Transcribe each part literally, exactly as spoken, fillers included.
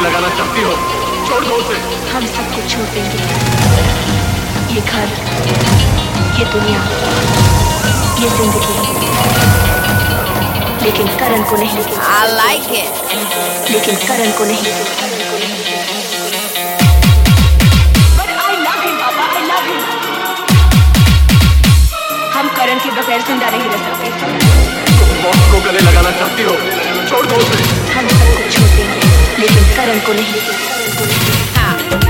लगाना चाहती हो, छोड़ दो उसे। हम सब कुछ छोड़ देंगे, ये घर, ये दुनिया, ये जिंदगी, लेकिन करण को नहीं। I like it. लेकिन करण को नहीं। But I love him, Papa, I love him. हम करण के बगैर जिंदा नहीं रह सकते। मौत को गले लगाना चाहती हो, छोड़ दो उसे। हम सब कुछ छोड़ देंगे, लेकिन करण को नहीं। हाँ।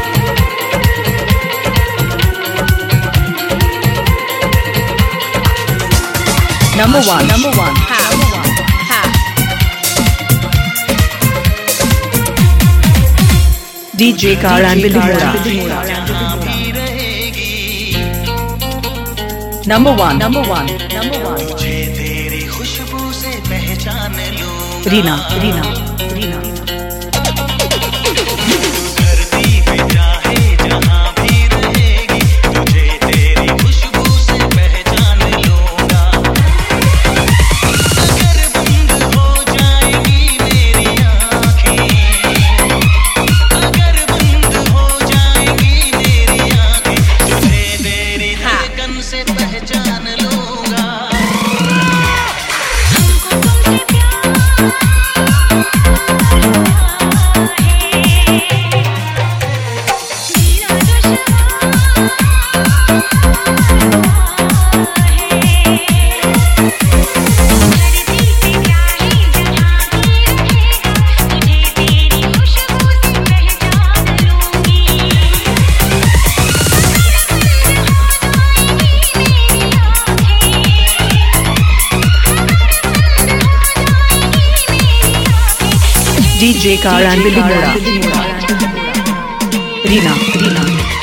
Number one, number one. हाँ। हाँ। D J Karan Bilmora. Number one, number one, number one. मुझे तेरी खुशबू से पहचान लूं। Rina, Rina, Rina. धरती पे चाहे जहां भी रहेगी, तुझे तेरी खुशबू से पहचान लूंगा। अगर बंद हो जाएगी मेरी आँखें, अगर बंद हो जाएगी मेरी आँखें, तुझे तेरी धड़कन से पहचान लूंगा। D J Karan Bilmora. Rina, Rina.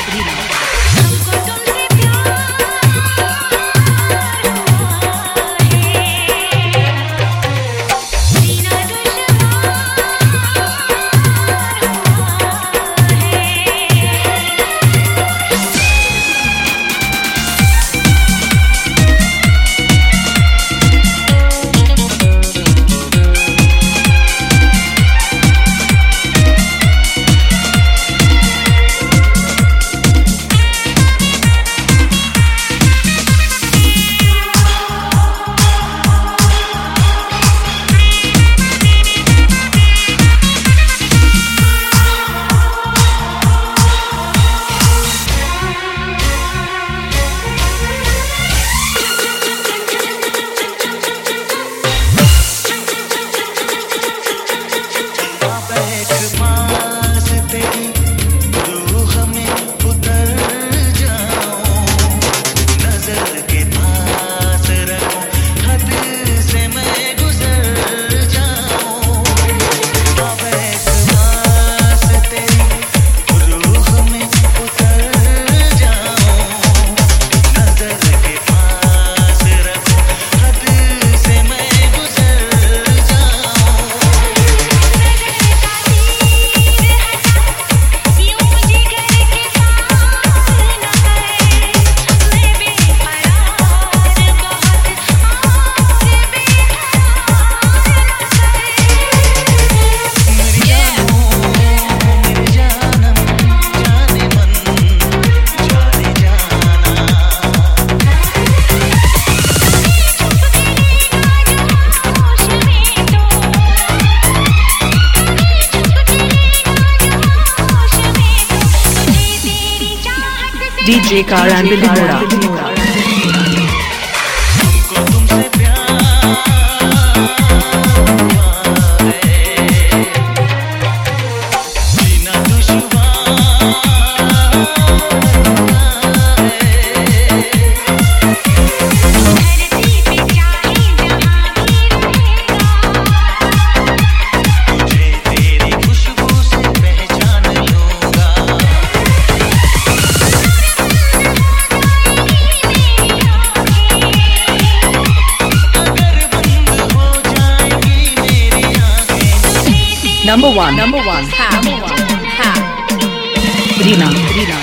D J Karan Bilmora. Number one, number one, हाँ। हाँ। Rina, Rina.